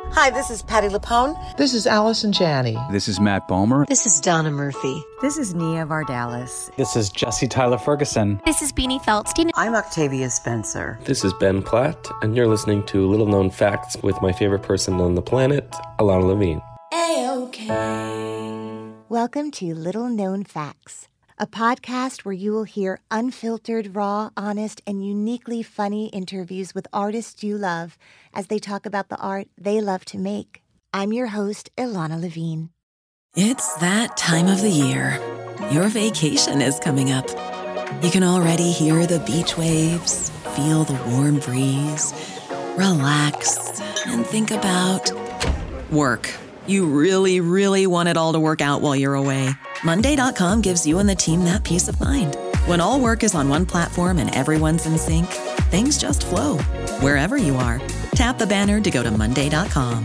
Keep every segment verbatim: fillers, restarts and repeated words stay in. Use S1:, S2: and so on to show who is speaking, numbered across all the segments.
S1: Hi, this is Patti LuPone.
S2: This is Allison Janney.
S3: This is Matt Bomer.
S4: This is Donna Murphy.
S5: This is Nia Vardalos.
S6: This is Jesse Tyler Ferguson.
S7: This is Beanie Feldstein.
S5: I'm Octavia Spencer.
S8: This is Ben Platt, and you're listening to Little Known Facts with my favorite person on the planet, Alana Levine.
S9: A-OK. Welcome to Little Known Facts, a podcast where you will hear unfiltered, raw, honest, and uniquely funny interviews with artists you love as they talk about the art they love to make. I'm your host, Ilana Levine.
S4: It's that time of the year. Your vacation is coming up. You can already hear the beach waves, feel the warm breeze, relax, and think about work. You really, really want it all to work out while you're away. Monday dot com gives you and the team that peace of mind. When all work is on one platform and everyone's in sync, things just flow. Wherever you are, tap the banner to go to Monday dot com.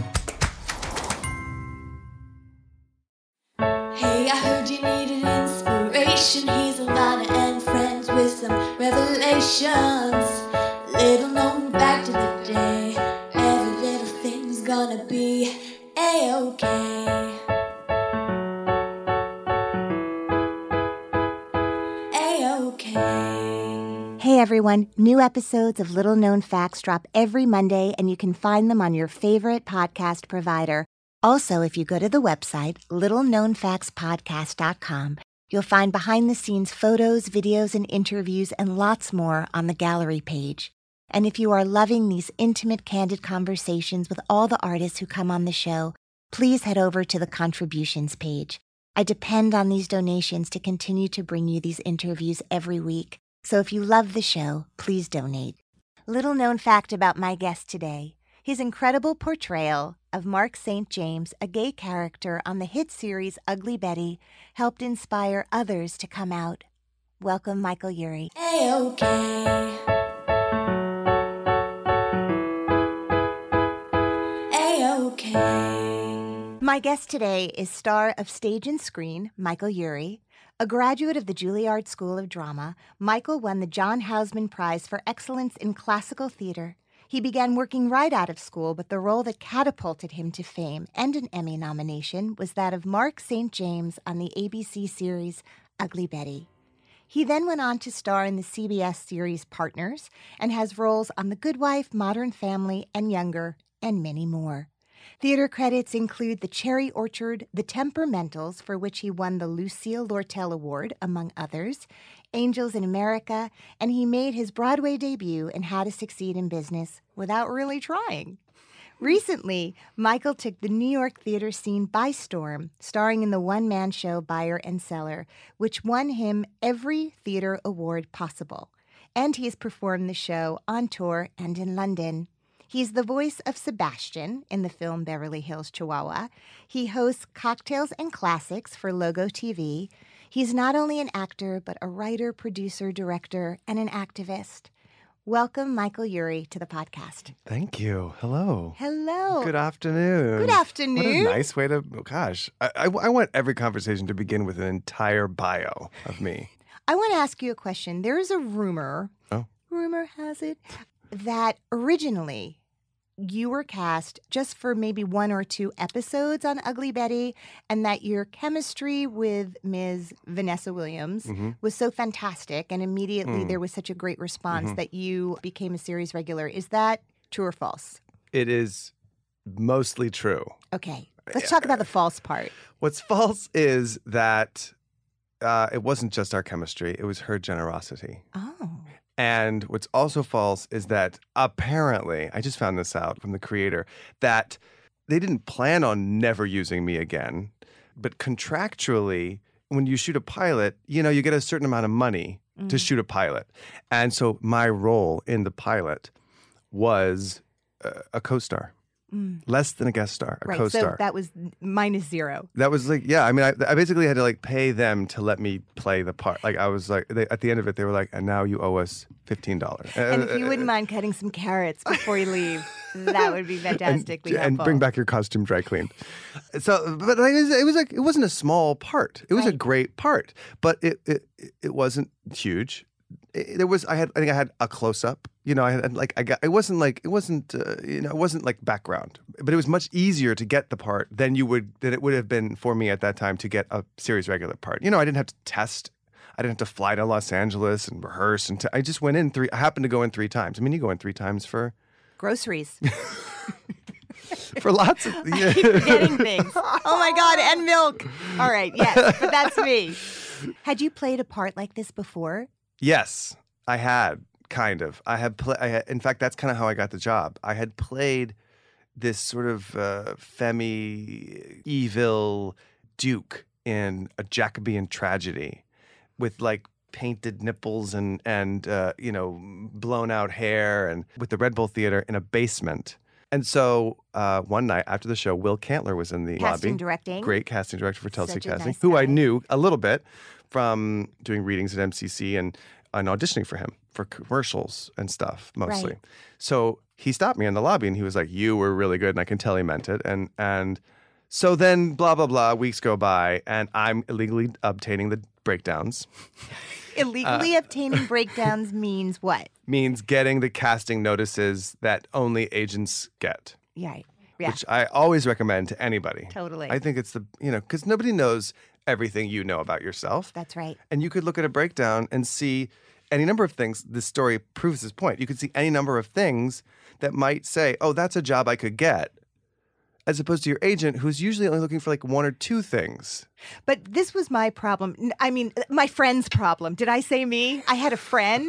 S9: Hey, I heard you needed inspiration. Here's Alana and friends with some revelations. Little known fact of the day. Every little thing's gonna be A-OK. Hey everyone, new episodes of Little Known Facts drop every Monday and you can find them on your favorite podcast provider. Also, if you go to the website, little known facts podcast dot com, you'll find behind-the-scenes photos, videos, and interviews and lots more on the gallery page. And if you are loving these intimate, candid conversations with all the artists who come on the show, please head over to the contributions page. I depend on these donations to continue to bring you these interviews every week. So if you love the show, please donate. Little known fact about my guest today. His incredible portrayal of Mark Saint James, a gay character on the hit series Ugly Betty, helped inspire others to come out. Welcome, Michael Urie. A-OK. A-OK. My guest today is star of stage and screen, Michael Urie. A graduate of the Juilliard School of Drama, Michael won the John Houseman Prize for Excellence in Classical Theater. He began working right out of school, but the role that catapulted him to fame and an Emmy nomination was that of Mark Saint James on the A B C series Ugly Betty. He then went on to star in the C B S series Partners and has roles on The Good Wife, Modern Family, and Younger, and many more. Theater credits include The Cherry Orchard, The Temperamentals, for which he won the Lucille Lortel Award, among others, Angels in America, and he made his Broadway debut in How to Succeed in Business Without Really Trying. Recently, Michael took the New York theater scene by storm, starring in the one-man show Buyer and Seller, which won him every theater award possible. And he has performed the show on tour and in London. He's the voice of Sebastian in the film Beverly Hills Chihuahua. He hosts Cocktails and Classics for Logo T V. He's not only an actor, but a writer, producer, director, and an activist. Welcome, Michael Urie, to the podcast.
S10: Thank you. Hello.
S9: Hello.
S10: Good afternoon.
S9: Good afternoon.
S10: What a nice way to, oh gosh. I, I, I want every conversation to begin with an entire bio of me.
S9: I want to ask you a question. There is a rumor,
S10: oh.
S9: rumor has it, that originally you were cast just for maybe one or two episodes on Ugly Betty, and that your chemistry with Miz Vanessa Williams mm-hmm. was so fantastic, and immediately mm. there was such a great response mm-hmm. that you became a series regular. Is that true or false?
S10: It is mostly true.
S9: Okay. Let's talk about the false part.
S10: What's false is that uh, it wasn't just our chemistry. It was her generosity.
S9: Oh.
S10: And what's also false is that apparently, I just found this out from the creator, that they didn't plan on never using me again. But contractually, when you shoot a pilot, you know, you get a certain amount of money mm. to shoot a pilot. And so my role in the pilot was uh, a co-star. Mm. Less than a guest star, a
S9: right,
S10: co-star.
S9: So that was minus zero.
S10: That was like, yeah, I mean, I, I basically had to like pay them to let me play the part. Like I was like, they, at the end of it, they were like, and now you owe us fifteen dollars.
S9: And if you wouldn't mind cutting some carrots before you leave, that would be fantastically
S10: and,
S9: helpful.
S10: And bring back your costume dry cleaned. So, but like, it, was, it was like, it wasn't a small part. It was
S9: right.
S10: a great part, but it, it, it wasn't huge. it, there was I had I think I had a close up. You know, I had like I got it wasn't like it wasn't uh, you know it wasn't like background, but it was much easier to get the part than you would than it would have been for me at that time to get a series regular part. You know, I didn't have to test. I didn't have to fly to Los Angeles and rehearse, and t- I just went in three. I happened to go in three times. I mean, you go in three times for
S9: groceries.
S10: For lots of yeah.
S9: I keep forgetting things. Oh my God, and milk. All right, yes, but that's me. Had you played a part like this before?
S10: Yes, I had kind of. I had played. I had, in fact, that's kind of how I got the job. I had played this sort of uh, femi evil duke in a Jacobean tragedy with like painted nipples and and uh, you know blown out hair, and with the Red Bull Theater in a basement. And so uh, one night after the show, Will Cantler was in the
S9: casting
S10: lobby.
S9: Directing.
S10: Great casting director for Telsey
S9: Such a
S10: Casting,
S9: nice
S10: who
S9: guy.
S10: I knew a little bit from doing readings at M C C and, and auditioning for him for commercials and stuff, mostly.
S9: Right.
S10: So he stopped me in the lobby and he was like, "You were really good," and I can tell he meant it. And and so then blah, blah, blah, weeks go by, and I'm illegally obtaining the breakdowns.
S9: Illegally obtaining breakdowns means what?
S10: Means getting the casting notices that only agents get.
S9: Yeah, yeah.
S10: Which I always recommend to anybody.
S9: Totally.
S10: I think it's the, you know, because nobody knows everything you know about yourself.
S9: That's right.
S10: And you could look at a breakdown and see any number of things. This story proves this point. You could see any number of things that might say, oh, that's a job I could get, as opposed to your agent, who's usually only looking for like one or two things.
S9: But this was my problem. N- I mean, my friend's problem. Did I say me? I had a friend.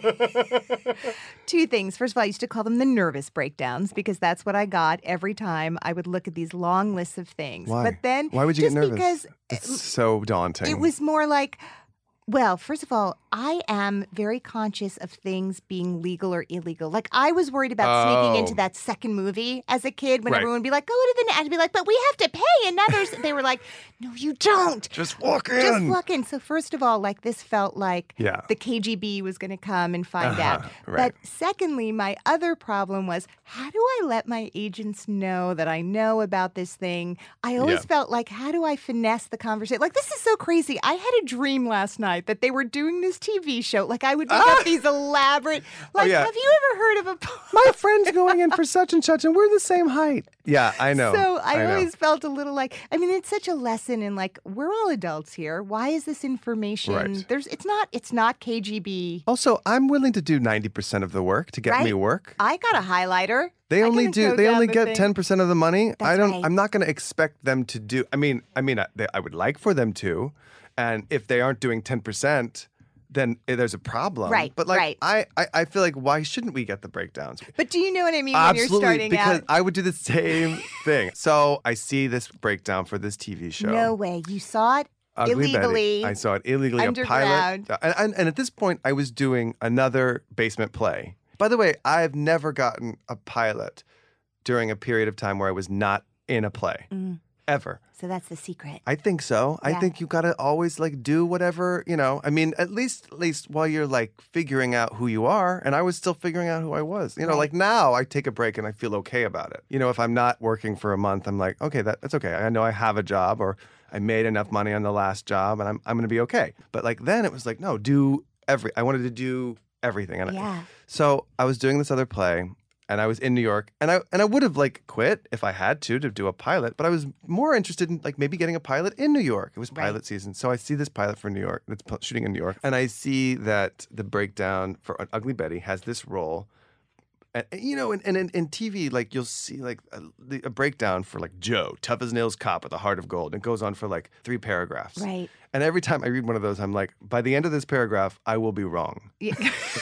S9: Two things. First of all, I used to call them the nervous breakdowns because that's what I got every time I would look at these long lists of things.
S10: Why?
S9: But then,
S10: Why would you
S9: just
S10: get nervous?
S9: because
S10: It's so daunting.
S9: it was more like, well, first of all, I am very conscious of things being legal or illegal. Like, I was worried about sneaking
S10: Oh.
S9: into that second movie as a kid when
S10: Right.
S9: everyone would be like, go to the, I'd be like, but we have to pay. And now there's, they were like, no, you don't.
S10: Just walk in.
S9: Just walk in. So first of all, like this felt like
S10: Yeah.
S9: the K G B was going to come and find
S10: Uh-huh,
S9: out.
S10: right.
S9: But secondly, my other problem was, how do I let my agents know that I know about this thing? I always
S10: Yeah.
S9: felt like, how do I finesse the conversation? Like, this is so crazy. I had a dream last night that they were doing this T V show. Like, I would make
S10: Ah!
S9: up these elaborate, like,
S10: yeah.
S9: have you ever heard of a
S10: My friend's going in for such and such, and we're the same height. Yeah, I know.
S9: So I,
S10: know.
S9: always felt a little like, I mean, it's such a lesson in like, we're all adults here. Why is this information?
S10: Right.
S9: There's, it's not, it's not K G B.
S10: Also, I'm willing to do ninety percent of the work to get
S9: Right?
S10: me work.
S9: I got a highlighter.
S10: They
S9: I
S10: only
S9: can
S10: do.
S9: go
S10: They
S9: down
S10: only
S9: the
S10: get
S9: thing.
S10: ten percent of the money.
S9: That's
S10: I don't.
S9: right.
S10: I'm not going to expect them to do. I mean, I mean, I, they, I would like for them to, and if they aren't doing ten percent, then eh, there's a problem.
S9: Right,
S10: But like,
S9: right.
S10: I, I, I feel like why shouldn't we get the breakdowns?
S9: But do you know what I mean when
S10: Absolutely,
S9: you're starting
S10: because
S9: out?
S10: I would do the same thing. So I see this breakdown for this T V show.
S9: No way. You saw it
S10: Ugly Betty.
S9: illegally.
S10: I saw it illegally. A pilot.
S9: underground.
S10: And, and, and at this point, I was doing another basement play. By the way, I've never gotten a pilot during a period of time where I was not in a play.
S9: Mm.
S10: Ever.
S9: So that's the secret.
S10: I think so. I
S9: Yeah.
S10: think you gotta always like do whatever, you know. I mean, at least at least while you're like figuring out who you are. And I was still figuring out who I was. You know,
S9: Right.
S10: like now I take a break and I feel okay about it. You know, if I'm not working for a month, I'm like, okay, that, that's okay. I know I have a job or I made enough money on the last job and I'm I'm gonna be okay. But like then it was like, no, do every I wanted to do everything. And I,
S9: Yeah.
S10: so I was doing this other play. And I was in New York, and I and I would have like quit if I had to to do a pilot, but I was more interested in like maybe getting a pilot in New York. It was
S9: Right.
S10: pilot season, so I see this pilot for New York that's pu- shooting in New York, and I see that the breakdown for Ugly Betty has this role, and you know, and, and in, in T V like you'll see like a, the- a breakdown for like Joe, tough as nails cop with a heart of gold, and it goes on for like three paragraphs.
S9: Right.
S10: And every time I read one of those, I'm like, by the end of this paragraph, I will be wrong.
S9: Yeah.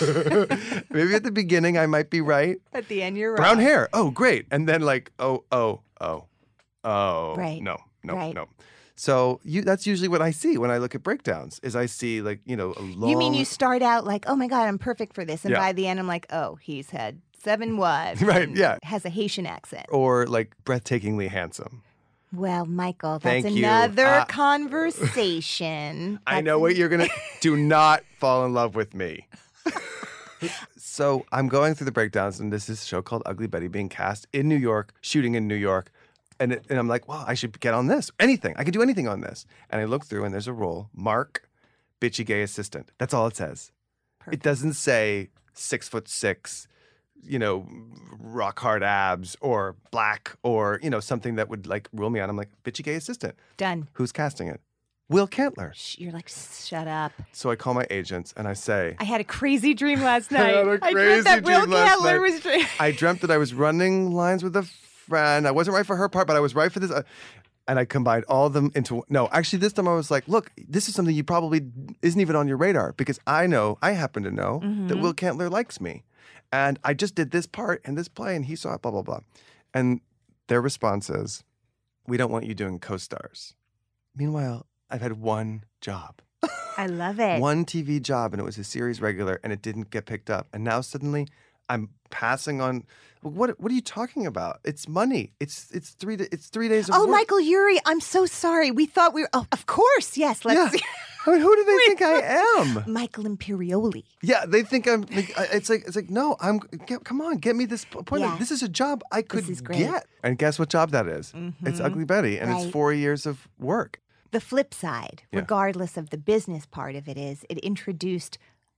S10: Maybe at the beginning I might be right.
S9: At the end, you're right.
S10: Brown hair. Oh, great. And then like, oh, oh, oh, oh.
S9: Right.
S10: No, no,
S9: Right.
S10: no. So you, that's usually what I see when I look at breakdowns. Is I see like you know a long.
S9: You mean you start out like, oh my God, I'm perfect for this. And
S10: Yeah.
S9: by the end, I'm like, oh, he's had seven wives.
S10: Right,
S9: and
S10: yeah.
S9: Has a Haitian accent.
S10: or like breathtakingly handsome.
S9: Well, Michael, that's
S10: Thank you.
S9: another
S10: Uh,
S9: conversation.
S10: I
S9: That's
S10: know
S9: an-
S10: what you're gonna. Do not fall in love with me. So I'm going through the breakdowns, and this is a show called Ugly Betty being cast in New York, shooting in New York. And, it, and I'm like, well, I should get on this. Anything. I can do anything on this. And I look through, and there's a role, Mark, bitchy gay assistant. That's all it says. It doesn't say six foot six, you know, rock hard abs or black or, you know, something that would like rule me out. I'm like, bitchy gay assistant.
S9: Done.
S10: Who's casting it? Will Kantler.
S9: Shh, you're like, shut up.
S10: So I call my agents and I say,
S9: I had a crazy dream last
S10: I
S9: night.
S10: had a
S9: I dreamt
S10: crazy
S9: that Will
S10: dream last
S9: Kantler
S10: night.
S9: was dreaming.
S10: I dreamt that I was running lines with a friend. I wasn't right for her part, but I was right for this. Uh, and I combined all of them into, no, actually this time I was like, look, this is something you probably isn't even on your radar because I know, I happen to know
S9: Mm-hmm.
S10: that Will Kantler likes me. And I just did this part in this play and he saw it, blah, blah, blah. And their response is, we don't want you doing co-stars. Meanwhile, I've had one job.
S9: I love it.
S10: One T V job, and it was a series regular, and it didn't get picked up. And now suddenly, I'm passing on. What What are you talking about? It's money. It's it's three. It's three days of
S9: Oh,
S10: work.
S9: Michael Urie, I'm so sorry. We thought we were. Oh, of course, yes. Let's.
S10: Yeah. I mean, who do they think I am?
S9: Michael Imperioli.
S10: Yeah, they think I'm. Like, I- it's like it's like no. I'm. Get, come on, get me this appointment.
S9: Yeah.
S10: This is a job I could
S9: is great.
S10: get. And guess what job that is? It's Ugly Betty, and
S9: Right.
S10: it's four years of work.
S9: The flip side,
S10: Yeah.
S9: regardless of the business part of it, is it introduced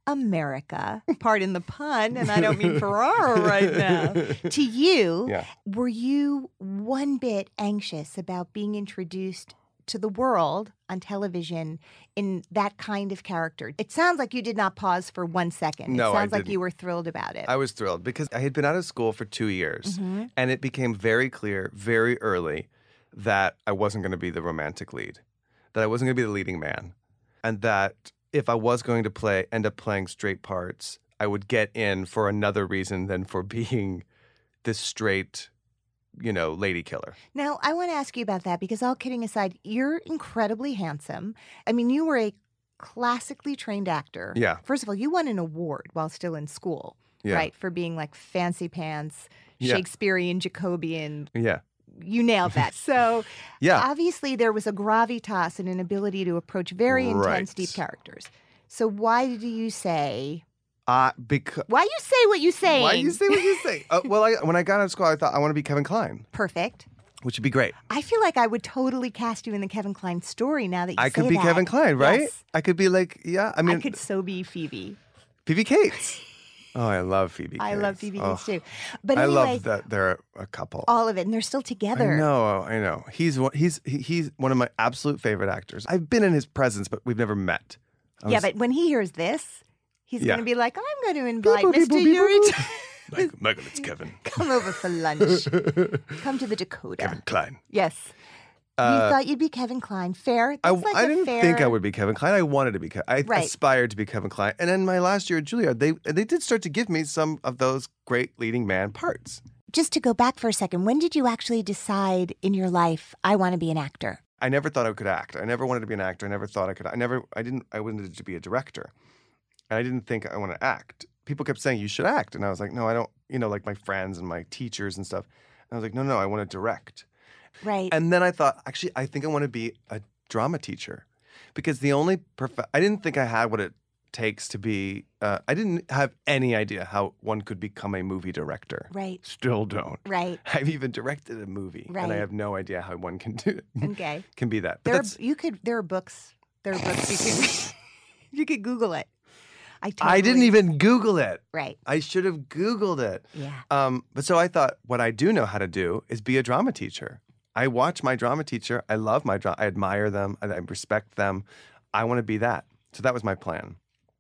S9: America, pardon the pun, and I don't mean Ferrara right now, to you.
S10: Yeah.
S9: Were you one bit anxious about being introduced to the world on television in that kind of character? It sounds like you did not pause for one second.
S10: No,
S9: it
S10: I
S9: sounds like
S10: didn't.
S9: you were thrilled about it.
S10: I was thrilled because I had been out of school for two years,
S9: Mm-hmm.
S10: and it became very clear very early that I wasn't going to be the romantic lead, that I wasn't going to be the leading man, and that if I was going to play, end up playing straight parts, I would get in for another reason than for being this straight, you know, lady killer.
S9: Now, I want to ask you about that because, all kidding aside, you're incredibly handsome. I mean, you were a classically trained actor.
S10: Yeah.
S9: First of all, you won an award while still in school,
S10: Yeah.
S9: right? For being like fancy pants,
S10: Yeah.
S9: Shakespearean, Jacobean.
S10: Yeah.
S9: You nailed that. So,
S10: Yeah.
S9: obviously, there was a gravitas and an ability to approach very intense,
S10: Right.
S9: deep characters. So, why did you say,
S10: Uh, because
S9: why you say what you say?
S10: why you say what you say? Uh, well, I, when I got out of school, I thought I want to be Kevin Kline,
S9: Perfect.
S10: which would be great.
S9: I feel like I would totally cast you in the Kevin Kline story now that you
S10: I
S9: say
S10: could be
S9: that.
S10: Kevin Kline, right?
S9: Yes.
S10: I could be like, yeah. I mean,
S9: I could so be Phoebe.
S10: Phoebe Cates. Oh, I love Phoebe Cates.
S9: I love Phoebe
S10: Oh,
S9: Cates too. But
S10: I
S9: anyway,
S10: love that they're a couple.
S9: all of it, and they're still together.
S10: I know, I know. He's one. He's he- he's one of my absolute favorite actors. I've been in his presence, but we've never met. I
S9: Yeah,
S10: was-
S9: but when he hears this, he's
S10: Yeah.
S9: going to be like, "I'm going to invite
S10: Beep, boop,
S9: Mister
S10: beep, boop, beep,
S9: Yuri
S10: boop.
S9: to
S10: Michael, Michael, it's Kevin.
S9: come over for lunch. Come to the Dakota."
S10: Kevin Kline.
S9: Yes. you thought you'd be Kevin Kline. Fair.
S10: I,
S9: That's like
S10: I
S9: a
S10: didn't
S9: fair...
S10: think I would be Kevin Kline. I wanted to be. Ke- I
S9: Right.
S10: aspired to be Kevin Kline. And then my last year at Juilliard, they they did start to give me some of those great leading man parts.
S9: Just to go back for a second, when did you actually decide in your life, I want to be an actor?
S10: I never thought I could act. I never wanted to be an actor. I never thought I could. I never. I didn't. I wanted to be a director, and I didn't think I want to act. People kept saying you should act, and I was like, no, I don't. You know, like my friends and my teachers and stuff. And I was like, no, no, I want to direct.
S9: Right.
S10: And then I thought, actually, I think I want to be a drama teacher, because the only prof- I didn't think I had what it takes to be. Uh, I didn't have any idea how one could become a movie director.
S9: Right.
S10: Still don't.
S9: Right.
S10: I've even directed a movie, and I
S9: Right.
S10: have no idea how one can do
S9: Okay.
S10: can be that. But
S9: There, are,
S10: that's,
S9: you could. There are books. There are books you could. you could Google it. I. Totally,
S10: I didn't even Google it.
S9: Right.
S10: I should have Googled it.
S9: Yeah.
S10: Um, but so I thought, what I do know how to do is be a drama teacher. I watch my drama teacher. I love my drama. I admire them. I, I respect them. I want to be that. So that was my plan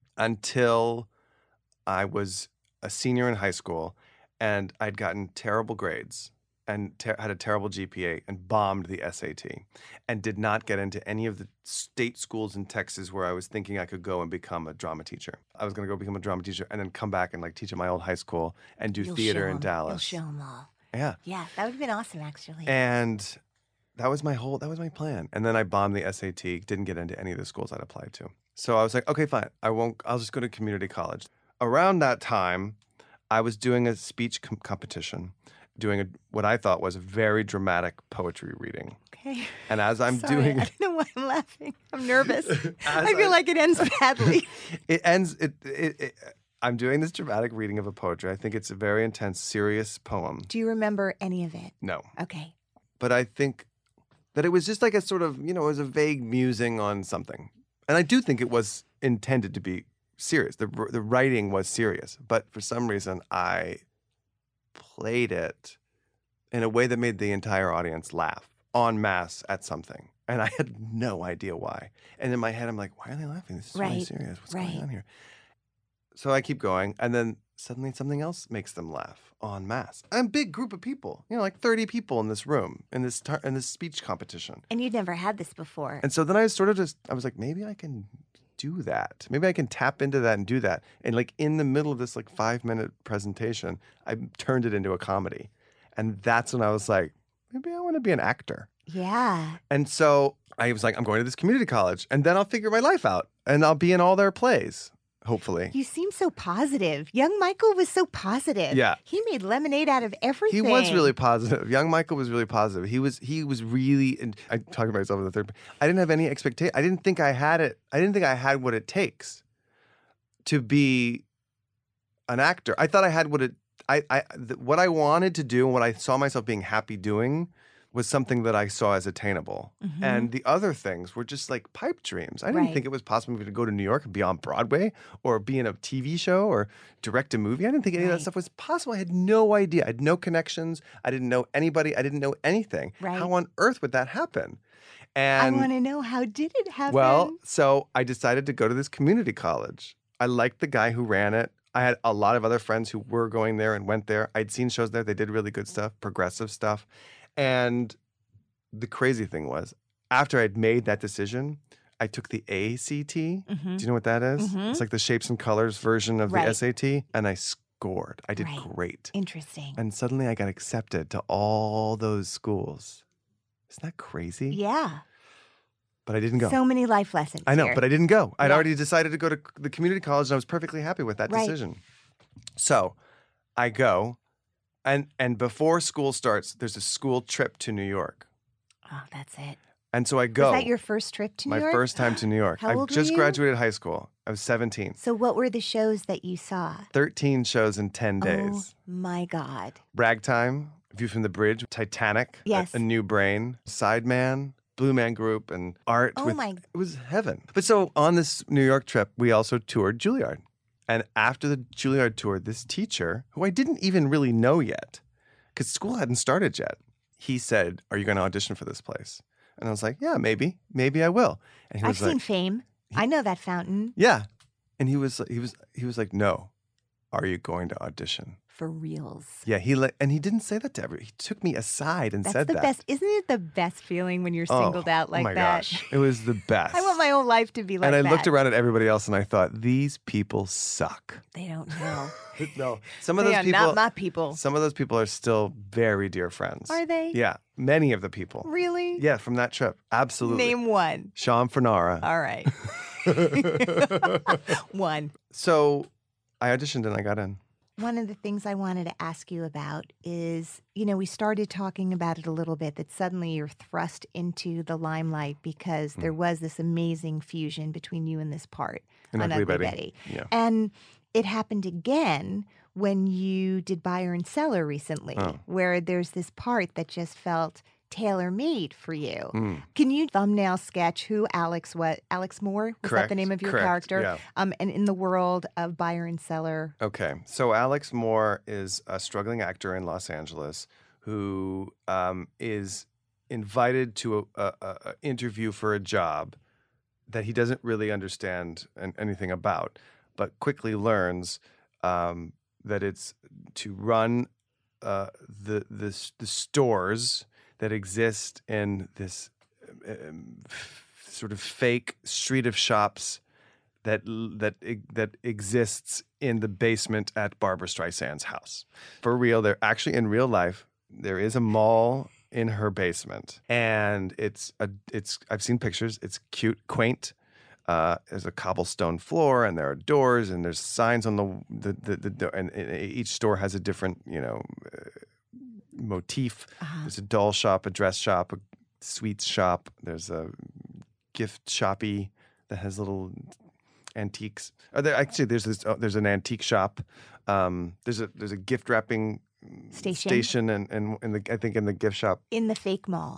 S10: until I was a senior in high school, and I'd gotten terrible grades and ter- had a terrible G P A and bombed the S A T and did not get into any of the state schools in Texas where I was thinking I could go and become a drama teacher. I was going to go become a drama teacher and then come back and like teach at my old high school and do
S9: You'll
S10: theater
S9: show
S10: in
S9: 'em.
S10: Dallas.
S9: You'll show them all.
S10: Yeah.
S9: Yeah, that would have been awesome, actually.
S10: And that was my whole, that was my plan. And then I bombed the S A T, didn't get into any of the schools I'd applied to. So I was like, okay, fine. I won't, I'll just go to community college. Around that time, I was doing a speech com- competition, doing a, what I thought was a very dramatic poetry reading.
S9: Okay.
S10: And as I'm
S9: Sorry,
S10: doing
S9: I
S10: it,
S9: don't know why I'm laughing. I'm nervous.
S10: As
S9: I feel
S10: I-
S9: like it ends badly.
S10: it ends, it, it, it, I'm doing this dramatic reading of a poetry. I think it's a very intense, serious poem.
S9: Do you remember any of it?
S10: No.
S9: Okay.
S10: But I think that it was just like a sort of, you know, it was a vague musing on something. And I do think it was intended to be serious. The the writing was serious, but for some reason I played it in a way that made the entire audience laugh en masse at something. And I had no idea why. And in my head, I'm like, why are they laughing? This is
S9: Right,
S10: really serious. What's
S9: right.
S10: going on here? So I keep going. And then suddenly something else makes them laugh en masse. I'm a big group of people, you know, like thirty people in this room, in this tar- in this speech competition.
S9: And you'd never had this before.
S10: And so then I sort of just, I was like, maybe I can do that. Maybe I can tap into that and do that. And like in the middle of this like five minute presentation, I turned it into a comedy. And that's when I was like, maybe I want to be an actor.
S9: Yeah.
S10: And so I was like, I'm going to this community college and then I'll figure my life out and I'll be in all their plays, hopefully.
S9: You seem so positive. Young Michael was so positive.
S10: Yeah.
S9: He made lemonade out of everything.
S10: He was really positive. Young Michael was really positive. He was he was really, and I talk about myself in the third, I didn't have any expectation. I didn't think I had it. I didn't think I had what it takes to be an actor. I thought I had what it, I, I, th- what I wanted to do and what I saw myself being happy doing was something that I saw as attainable.
S9: Mhm.
S10: And the other things were just like pipe dreams. I didn't
S9: Right.
S10: think it was possible for me to go to New York and be on Broadway or be in a T V show or direct a movie. I didn't think any of
S9: Right.
S10: that stuff was possible. I had no idea. I had no connections. I didn't know anybody. I didn't know anything.
S9: Right.
S10: How on earth would that happen?
S9: I
S10: And
S9: want to know, how did it happen?
S10: well, so I decided to go to this community college. I liked the guy who ran it. I had a lot of other friends who were going there and went there. I'd seen shows there. They did really good stuff, progressive stuff. And the crazy thing was, after I'd made that decision, I took the A C T.
S9: Mhm.
S10: Do you know what that is?
S9: Mhm.
S10: It's like the shapes and colors version of
S9: Right.
S10: the S A T. And I scored. I did
S9: Right.
S10: great.
S9: Interesting.
S10: And suddenly I got accepted to all those schools. Isn't that crazy?
S9: Yeah.
S10: But I didn't go.
S9: So many life lessons.
S10: I know,
S9: here.
S10: but I didn't go. I'd
S9: Yeah.
S10: already decided to go to the community college and I was perfectly happy with that
S9: Right.
S10: decision. So I go, and and before school starts, there's a school trip to New York.
S9: Oh, that's it.
S10: And so I go.
S9: Was that your first trip to New
S10: my
S9: York?
S10: first time to New York.
S9: How
S10: I
S9: old were
S10: just
S9: you?
S10: graduated high school. I was seventeen.
S9: So what were the shows that you saw?
S10: thirteen shows in ten days.
S9: Oh my God.
S10: Ragtime, View from the Bridge, Titanic, A-
S9: Yes.
S10: A, New Brain, Sideman, Blue Man Group, and art.
S9: Oh
S10: with,
S9: my-
S10: It was heaven. But so on this New York trip, we also toured Juilliard. And after the Juilliard tour, this teacher, who I didn't even really know yet, because school hadn't started yet, he said, "Are you going to audition for this place?" And I was like, "Yeah, maybe. Maybe I will." And he
S9: I've
S10: was like,
S9: seen Fame. I know that fountain.
S10: "Yeah." And he was he was he was like, "No. Are you going to audition?"
S9: For reals.
S10: Yeah, he let, and he didn't say that to everyone. He took me aside and
S9: That's
S10: said
S9: the
S10: that.
S9: best. Isn't it the best feeling when you're
S10: Oh,
S9: singled out like
S10: oh my
S9: that?
S10: gosh, it was the best.
S9: I want my whole life to be like
S10: and I
S9: that.
S10: looked around at everybody else and I thought, these people suck.
S9: They don't know.
S10: No, some of
S9: They
S10: those
S9: are
S10: people,
S9: not my people.
S10: some of those people are still very dear friends.
S9: Are they?
S10: Yeah, many of the people.
S9: Really?
S10: Yeah, from that trip, absolutely.
S9: Name one.
S10: Sean Fernara.
S9: All right. One.
S10: So I auditioned and I got in.
S9: One of the things I wanted to ask you about is, you know, we started talking about it a little bit, that suddenly you're thrust into the limelight because there was this amazing fusion between you and this part
S10: In
S9: on
S10: Ugly
S9: Ugly
S10: Betty.
S9: Betty.
S10: Yeah.
S9: And it happened again when you did Buyer and Seller recently,
S10: Oh.
S9: where there's this part that just felt tailor-made for you.
S10: Mm.
S9: Can you thumbnail sketch who Alex was? Alex Moore? Was that
S10: Correct,
S9: the name of your
S10: correct,
S9: character?
S10: yeah.
S9: Um, and in the world of Buyer and Seller.
S10: Okay. So Alex Moore is a struggling actor in Los Angeles who um, is invited to a, a, a interview for a job that he doesn't really understand an, anything about, but quickly learns um, that it's to run uh, the, the s- the stores that exist in this um, f- sort of fake street of shops that that that exists in the basement at Barbara Streisand's house. For real, they're actually in real life. There is a mall in her basement, and it's a it's. I've seen pictures. It's cute, quaint. Uh, there's a cobblestone floor, and there are doors, and there's signs on the the the, the door, and, and each store has a different you know uh, motif.
S9: Uh-huh.
S10: There's a doll shop, a dress shop, a sweets shop. There's a gift shoppy that has little antiques. Are there actually? There's this. Oh, there's an antique shop. Um, there's a there's a gift wrapping
S9: Station.
S10: station, and and in the I think in the gift shop.
S9: In the fake mall.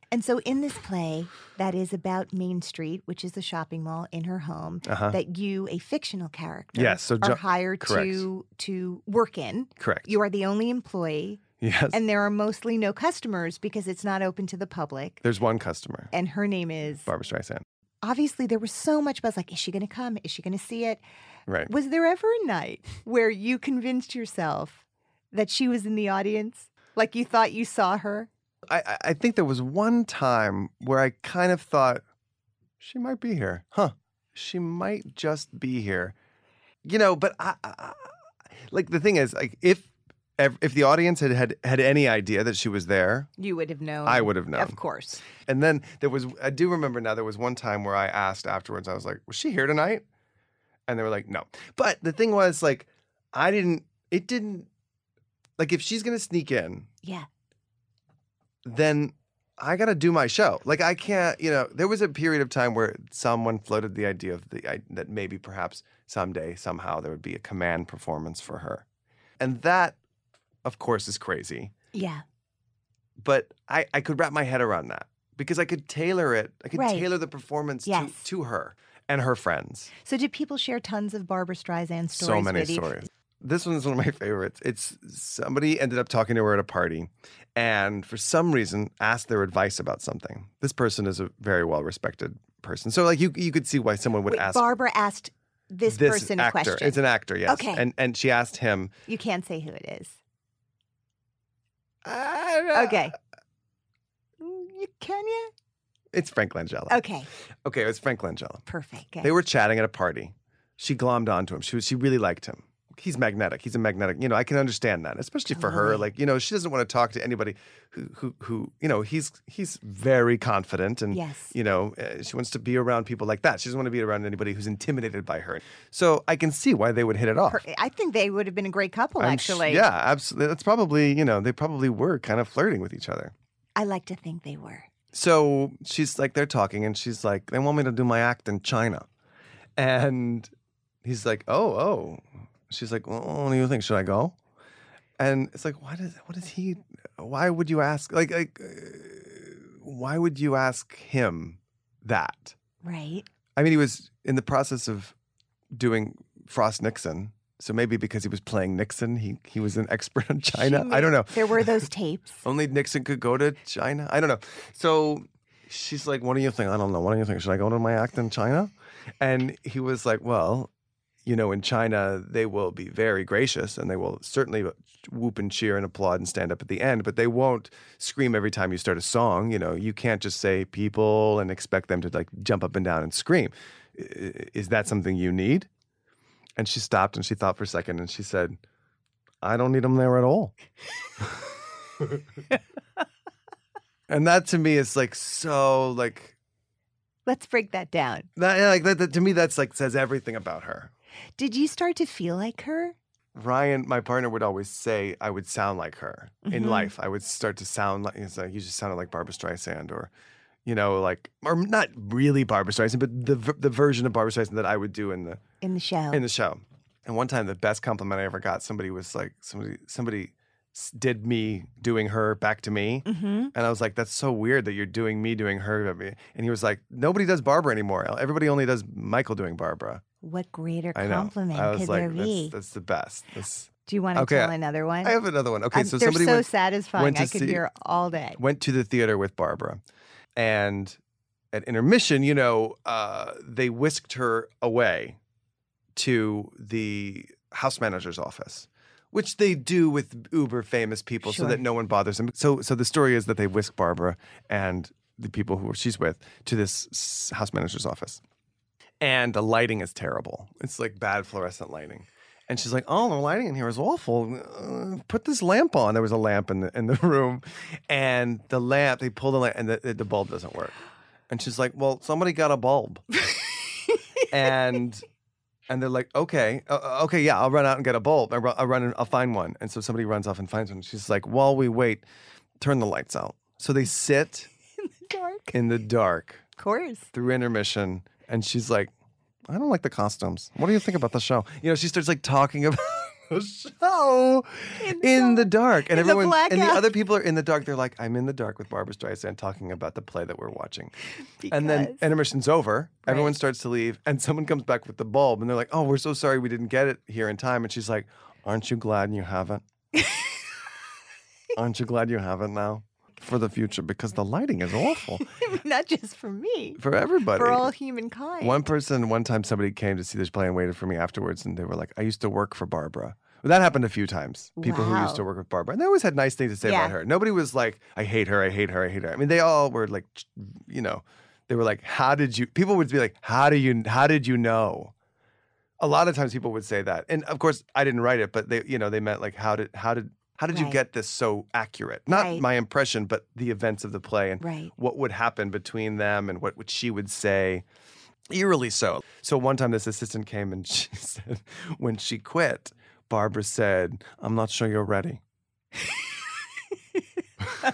S9: And so in this play that is about Main Street, which is the shopping mall in her home,
S10: Uh-huh.
S9: that you, a fictional character,
S10: Yes, so
S9: are
S10: Jo-
S9: hired
S10: correct.
S9: to to work in.
S10: Correct.
S9: You are the only employee,
S10: Yes.
S9: and there are mostly no customers because it's not open to the public.
S10: There's one customer,
S9: And her name is
S10: Barbara Streisand.
S9: Obviously, there was so much buzz. Like, is she going to come? Is she going to see it?
S10: Right.
S9: Was there ever a night where you convinced yourself that she was in the audience? Like you thought you saw her?
S10: I, I- I think there was one time where I kind of thought, she might be here. Huh. She might just be here. You know, but I, I, like the thing is, like if ev- if the audience had, had had any idea that she was there,
S9: You would have known.
S10: I would have known.
S9: Of course.
S10: And then there was, I do remember now, there was one time where I asked afterwards, I was like, was she here tonight? And they were like, no. But the thing was, like, I didn't, it didn't, like, if she's going to sneak in,
S9: Yeah.
S10: then I got to do my show. Like, I can't, you know, there was a period of time where someone floated the idea of the, I, that maybe perhaps someday, somehow, there would be a command performance for her. And that, of course, is crazy.
S9: Yeah.
S10: But I, I could wrap my head around that because I could tailor it. I could
S9: Right.
S10: tailor the performance
S9: Yes.
S10: to, to her and her friends.
S9: So did people share tons of Barbara Streisand stories
S10: So many
S9: with you?
S10: stories. This one is one of my favorites. It's somebody ended up talking to her at a party and for some reason asked their advice about something. This person is a very well-respected person. So like you you could see why someone would
S9: Wait,
S10: ask
S9: Barbara asked this,
S10: this
S9: person a
S10: actor.
S9: question.
S10: It's an actor, yes.
S9: Okay.
S10: And and she asked him,
S9: You can't say who it is.
S10: uh,
S9: Okay. You, can you?
S10: It's Frank Langella.
S9: Okay.
S10: Okay, it was Frank Langella.
S9: Perfect. Okay.
S10: They were chatting at a party. She glommed onto him. She was, she really liked him. He's magnetic. He's a magnetic. You know, I can understand that, especially for her.
S9: Totally.
S10: Like, you know, she doesn't want to talk to anybody who, who, who, you know, he's he's very confident, and
S9: Yes.
S10: you know, uh, she wants to be around people like that. She doesn't want to be around anybody who's intimidated by her. So I can see why they would hit it off.
S9: Per- I think they would have been a great couple,
S10: I'm sh-
S9: actually.
S10: yeah, absolutely. That's probably, you know, they probably were kind of flirting with each other.
S9: I like to think they were.
S10: So she's like, they're talking, and she's like, they want me to do my act in China. And he's like, oh, oh. She's like, well, what do you think? Should I go? And it's like, why does, what is he, why would you ask, like, like uh, why would you ask him that?
S9: Right.
S10: I mean, he was in the process of doing Frost Nixon. So maybe because he was playing Nixon, he, he was an expert on China.
S9: She
S10: I don't know.
S9: There were those tapes.
S10: Only Nixon could go to China. I don't know. So she's like, what do you think? I don't know. What do you think? Should I go to my act in China? And he was like, well, you know, in China, they will be very gracious and they will certainly whoop and cheer and applaud and stand up at the end, but they won't scream every time you start a song. You know, you can't just say people and expect them to like jump up and down and scream. I- Is that something you need? And she stopped and she thought for a second and she said, I don't need them there at all. And that to me is like so like
S9: Let's break that down.
S10: that, like that, that to me that's like says everything about her.
S9: Did you start to feel like her?
S10: Ryan, my partner, would always say I would sound like her in
S9: Mhm.
S10: life. I would start to sound like it's like you just sounded like Barbara Streisand, or you know, like or not really Barbara Streisand, but the v- the version of Barbara Streisand that I would do in the
S9: In the show.
S10: in the show. And one time, the best compliment I ever got, somebody was like, somebody somebody s- did me doing her back to me,
S9: mm-hmm.
S10: and I was like, that's so weird that you're doing me doing her. And he was like, nobody does Barbara anymore. Everybody only does Michael doing Barbara.
S9: What greater
S10: I know.
S9: compliment
S10: I was
S9: could
S10: like,
S9: there be?
S10: that's, that's the best. That's,
S9: Do you want to
S10: Okay,
S9: tell another one?
S10: I have another one. Okay,
S9: I'm-
S10: so
S9: they're
S10: somebody
S9: so
S10: went,
S9: satisfying.
S10: went to
S9: I could
S10: see-
S9: hear all day.
S10: went to the theater with Barbara, and at intermission, you know, uh, they whisked her away to the house manager's office, which they do with uber famous people so
S9: Sure.
S10: that no one bothers them. So, so the story is that they whisk Barbara and the people who she's with to this s- house manager's office, and the lighting is terrible. It's like bad fluorescent lighting. And she's like, "Oh, the lighting in here is awful. Uh, put this lamp on." There was a lamp in the in the room, and the lamp they pull the lamp, and the, the bulb doesn't work. And she's like, "Well, somebody got a bulb," and and they're like, "Okay, uh, okay, yeah, I'll run out and get a bulb. I'll, I'll run and I'll find one." And so somebody runs off and finds one. She's like, "While we wait, turn the lights out." So they sit
S9: Dark.
S10: in the dark
S9: Of course.
S10: through intermission, and she's like, I don't like the costumes. What do you think about the show? You know, she starts like talking about show in the, in the dark. And
S9: In the
S10: everyone and the
S9: blackout.
S10: other people are in the dark. They're like, I'm in the dark with Barbra Streisand talking about the play that we're watching. And then
S9: Because-
S10: intermission's over. Everyone
S9: Right.
S10: starts to leave. And someone comes back with the bulb. And they're like, oh, we're so sorry we didn't get it here in time. And she's like, aren't you glad you haven't? Aren't you glad you haven't now? For the future, because the lighting is awful.
S9: Not just for me,
S10: For everybody.
S9: for all humankind.
S10: One person, one time somebody came to see this play and waited for me afterwards, and they were like, I used to work for Barbara. Well, that happened a few times. People who used to
S9: Wow.
S10: work with Barbara. And they always had nice things to say
S9: Yeah.
S10: about her. Nobody was like, I hate her, I hate her, I hate her. I mean, they all were like, you know, they were like, how did you, people would be like, how do you, how did you know? A lot of times people would say that. And of course, I didn't write it, but they, you know, they meant like, how did, how did, how did you
S9: Right.
S10: get this so accurate? Not
S9: Right.
S10: my impression, but the events of the play and
S9: Right.
S10: what would happen between them and what, what she would say. Eerily so. So one time this assistant came and she said, when she quit, Barbara said, I'm not sure you're ready. I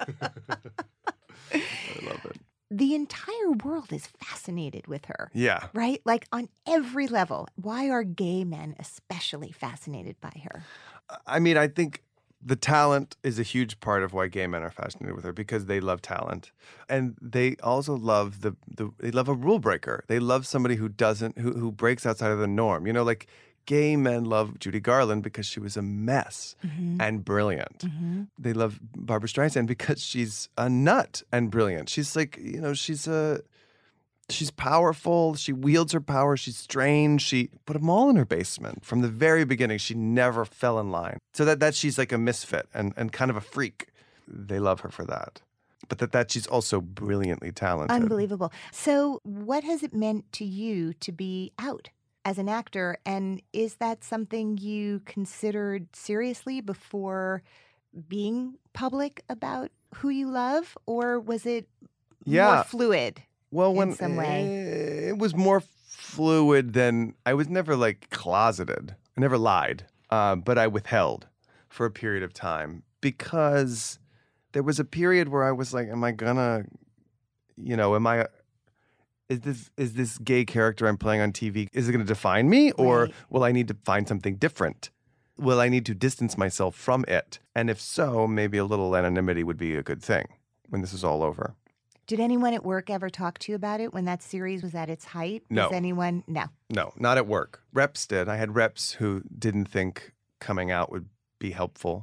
S10: love it.
S9: The entire world is fascinated with her.
S10: Yeah.
S9: Right? Like on every level. Why are gay men especially fascinated by her?
S10: I mean, I think the talent is a huge part of why gay men are fascinated with her because they love talent. And they also love the, the they love a rule breaker. They love somebody who doesn't who who breaks outside of the norm. You know, like gay men love Judy Garland because she was a mess and brilliant. They love Barbra Streisand because she's a nut and brilliant. She's like, you know, she's a she's powerful. She wields her power. She's strange. She put them all in her basement from the very beginning. She never fell in line. So that that she's like a misfit and, and kind of a freak. They love her for that. But that, that she's also brilliantly talented.
S9: Unbelievable. So, what has it meant to you to be out as an actor? And is that something you considered seriously before being public about who you love? Or was it
S10: Yeah.
S9: more fluid?
S10: Well,
S9: in
S10: when
S9: some way.
S10: eh, it was more fluid than I was never like closeted. I never lied, uh, but I withheld for a period of time because there was a period where I was like, "Am I gonna, you know, am I? Is this is this gay character I'm playing on T V? Is it going to define me, or
S9: Right.
S10: will I need to find something different? Will I need to distance myself from it? And if so, maybe a little anonymity would be a good thing when this is all over."
S9: Did anyone at work ever talk to you about it when that series was at its height?
S10: No.
S9: Was anyone? No.
S10: No, not at work. Reps did. I had reps who didn't think coming out would be helpful.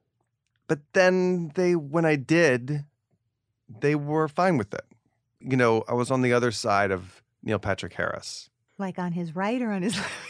S10: But then they, when I did, they were fine with it. You know, I was on the other side of Neil Patrick Harris.
S9: Like on his right or on his left?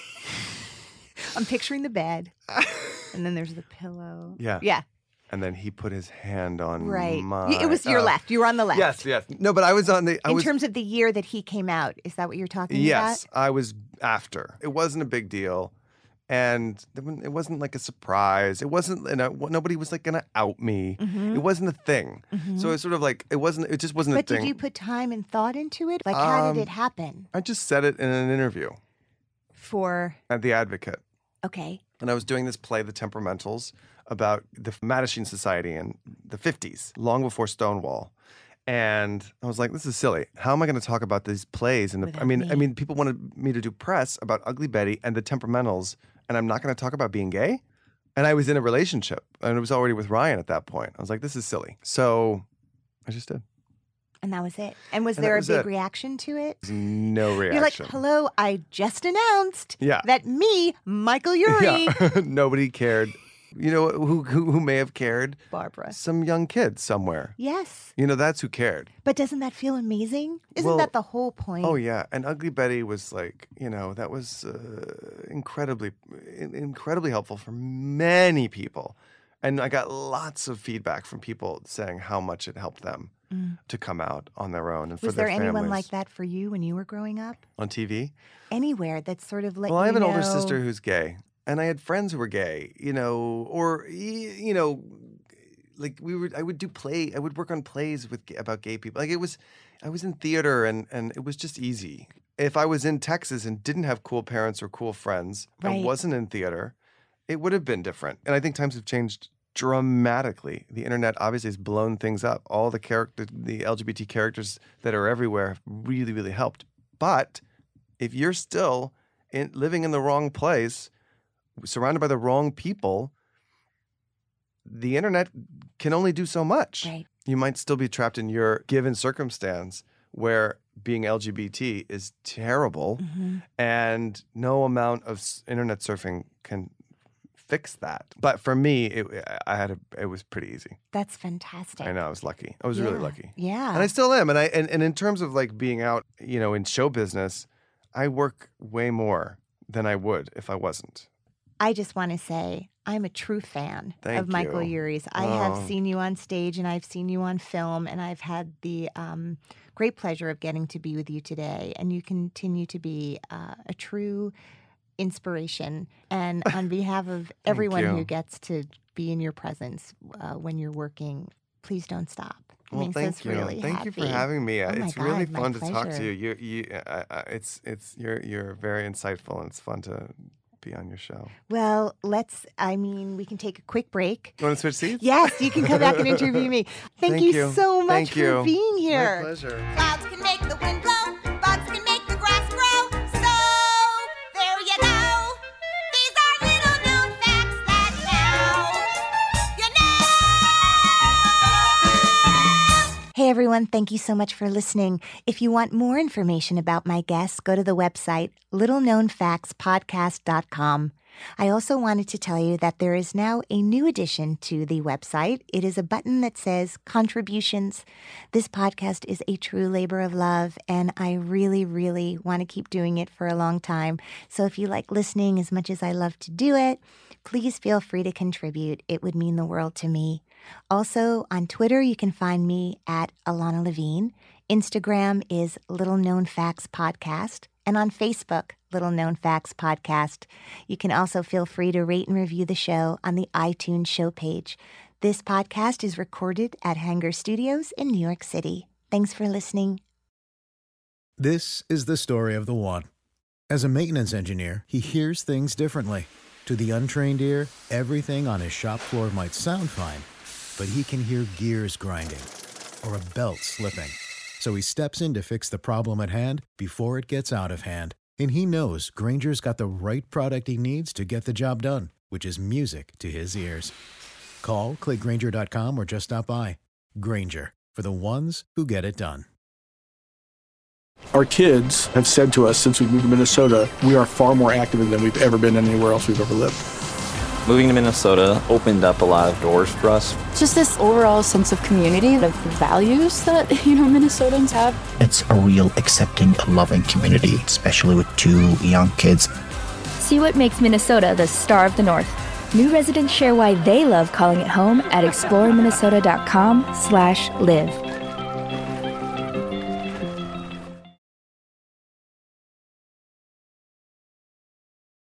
S9: I'm picturing the bed. And then there's the pillow.
S10: Yeah.
S9: Yeah.
S10: And then he put his hand on
S9: Right.
S10: my...
S9: It was your
S10: uh,
S9: left. You were on the left.
S10: Yes, yes. No, but I was on the... I
S9: In
S10: was,
S9: terms of the year that he came out, is that what you're talking
S10: Yes,
S9: about?
S10: I was after. It wasn't a big deal. And it wasn't like a surprise. It wasn't, you know, nobody was like going to out me. It wasn't a thing. So it's sort of like, it wasn't, it just wasn't
S9: But
S10: a thing.
S9: did you put time and thought into it? Like, how
S10: Um,
S9: did it happen?
S10: I just said it in an interview
S9: For,
S10: at The Advocate.
S9: okay.
S10: And I was doing this play, The Temperamentals, about the Mattachine Society in the fifties, long before Stonewall. And I was like, this is silly. How am I going to talk about these plays? And the, I
S9: Without
S10: mean,
S9: me.
S10: I mean, people wanted me to do press about Ugly Betty and the Temperamentals, and I'm not going to talk about being gay. And I was in a relationship, and it was already with Ryan at that point. I was like, this is silly. So I just did.
S9: And that was it. And was
S10: And that
S9: there a
S10: was
S9: big
S10: it.
S9: reaction to it?
S10: There's no reaction.
S9: You're like, hello, I just announced
S10: Yeah.
S9: that me, Michael Urie,
S10: Yeah. Nobody cared. You know who, who who may have cared?
S9: Barbara.
S10: Some young kid somewhere.
S9: Yes.
S10: You know, that's who cared.
S9: But doesn't that feel amazing? Isn't
S10: Well,
S9: that the whole point?
S10: Oh yeah, and Ugly Betty was like, you know, that was uh, incredibly, in- incredibly helpful for many people, and I got lots of feedback from people saying how much it helped them to come out on their own and for
S9: Was
S10: their
S9: there
S10: families.
S9: anyone like that for you when you were growing up?
S10: On T V?
S9: Anywhere that's sort of like,
S10: Well, I have
S9: you
S10: an older
S9: know-
S10: sister who's gay, and I had friends who were gay, you know, or y- you know, like we would, I would do play, I would work on plays with about gay people. Like it was, I was in theater, and and it was just easy. If I was in Texas and didn't have cool parents or cool friends,
S9: Right.
S10: and wasn't in theater, it would have been different. And I think times have changed dramatically. The internet obviously has blown things up. All the character, the L G B T characters that are everywhere have really, really helped. But if you're still in, living in the wrong place surrounded by the wrong people, the internet can only do so much.
S9: Right.
S10: You might still be trapped in your given circumstance where being L G B T is terrible, mm-hmm. and no amount of internet surfing can fix that. But for me, it, I had a, it was pretty easy.
S9: That's fantastic.
S10: I know, I was lucky. I was
S9: yeah.
S10: really lucky.
S9: Yeah.
S10: And I still am. And I and, and in terms of like being out, you know, in show business, I work way more than I would if I wasn't.
S9: I just want to say I'm a true fan
S10: Thank
S9: of Michael
S10: you.
S9: Urie's. I
S10: oh.
S9: have seen you on stage and I've seen you on film, and I've had the um, great pleasure of getting to be with you today. And you continue to be uh, a true inspiration. And on behalf of everyone
S10: you.
S9: who gets to be in your presence uh, when you're working, please don't stop. It
S10: Well,
S9: makes
S10: thank
S9: us
S10: you.
S9: really
S10: Thank
S9: happy.
S10: you for having me.
S9: Oh my
S10: it's
S9: God,
S10: really
S9: my
S10: fun to talk to
S9: pleasure.
S10: you. You, you, I, I, it's, it's, you're, you're very insightful, and it's fun to be on your show.
S9: Well, let's, I mean, we can take a quick break.
S10: You want to switch seats?
S9: Yes, you can come back and interview me. Thank,
S10: Thank
S9: you,
S10: you.
S9: so much
S10: Thank
S9: for
S10: you.
S9: being here.
S10: My pleasure.
S1: Clouds can make the wind blow, bugs can make the grass grow. So, there you go. These are little known facts that now you know.
S9: Hey everyone, thank you so much for listening. If you want more information about my guests, go to the website little known facts podcast dot com. I also wanted to tell you that there is now a new addition to the website. It is a button that says contributions. This podcast is a true labor of love, and I really, really want to keep doing it for a long time. So if you like listening as much as I love to do it, please feel free to contribute. It would mean the world to me. Also, on Twitter, you can find me at Alana Levine. Instagram is Little Known Facts Podcast. And on Facebook, Little Known Facts Podcast. You can also feel free to rate and review the show on the iTunes show page. This podcast is recorded at Hanger Studios in New York City. Thanks for listening.
S2: This is the story of the one. As a maintenance engineer, he hears things differently. To the untrained ear, everything on his shop floor might sound fine, but he can hear gears grinding or a belt slipping. So he steps in to fix the problem at hand before it gets out of hand. And he knows Grainger's got the right product he needs to get the job done, which is music to his ears. Call, click Grainger dot com, or just stop by. Grainger, for the ones who get it done.
S3: Our kids have said to us since we moved to Minnesota, we are far more active than we've ever been anywhere else we've ever lived.
S7: Moving to Minnesota opened up a lot of doors for us.
S11: Just this overall sense of community, of the values that, you know, Minnesotans have.
S12: It's a real accepting, loving community, especially with two young kids.
S13: See what makes Minnesota the star of the North. New residents share why they love calling it home at explore minnesota dot com slash live.